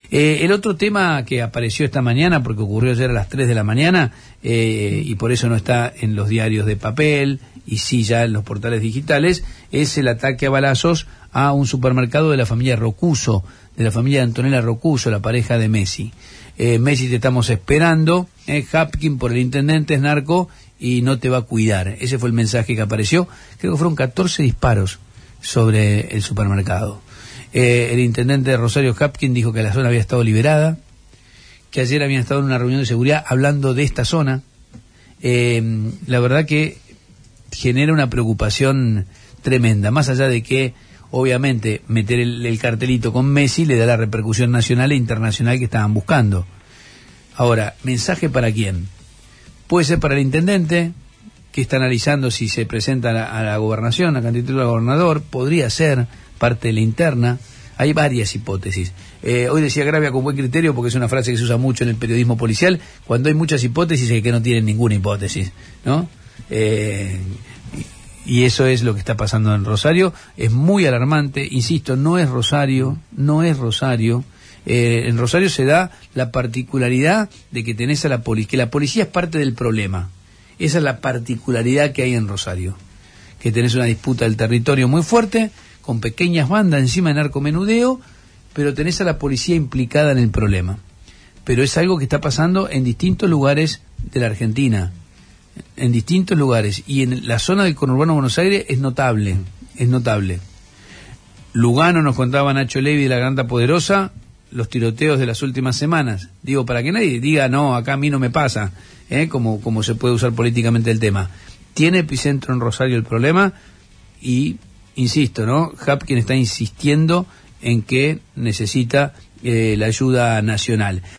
El otro tema que apareció esta mañana, porque ocurrió ayer a las 3 de la mañana, y por eso no está en los diarios de papel, y sí ya en los portales digitales, es el ataque a balazos a un supermercado de la familia Rocuso, de la familia de Antonella Rocuso, la pareja de Messi. Messi, te estamos esperando, Hapkin por el intendente es narco y no te va a cuidar. Ese fue el mensaje que apareció. Creo que fueron 14 disparos sobre el supermercado. El intendente de Rosario, Hapkin, dijo que la zona había estado liberada, que ayer habían estado en una reunión de seguridad hablando de esta zona. La verdad que genera una preocupación tremenda, más allá de que obviamente meter el cartelito con Messi le da la repercusión nacional e internacional que estaban buscando. Ahora, ¿mensaje para quién? Puede ser para el intendente, que está analizando si se presenta a la gobernación, a candidatura a gobernador, podría ser parte de la interna. Hay varias hipótesis. Hoy decía Gravia con buen criterio, porque es una frase que se usa mucho en el periodismo policial, cuando hay muchas hipótesis es que no tienen ninguna hipótesis, ¿no? Y eso es lo que está pasando en Rosario. Es muy alarmante, insisto, no es Rosario. En Rosario se da la particularidad de que tenés a la policía, que la policía es parte del problema. Esa es la particularidad que hay en Rosario, que tenés una disputa del territorio muy fuerte, con pequeñas bandas encima de narcomenudeo, pero tenés a la policía implicada en el problema. Pero es algo que está pasando en distintos lugares de la Argentina, en distintos lugares, y en la zona del conurbano de Buenos Aires es notable. Lugano, nos contaba Nacho Levi de la Granda Poderosa, los tiroteos de las últimas semanas. Digo, para que nadie diga, no, acá a mí no me pasa, como se puede usar políticamente el tema. Tiene epicentro en Rosario el problema, y insisto, ¿no? Hapkin está insistiendo en que necesita la ayuda nacional.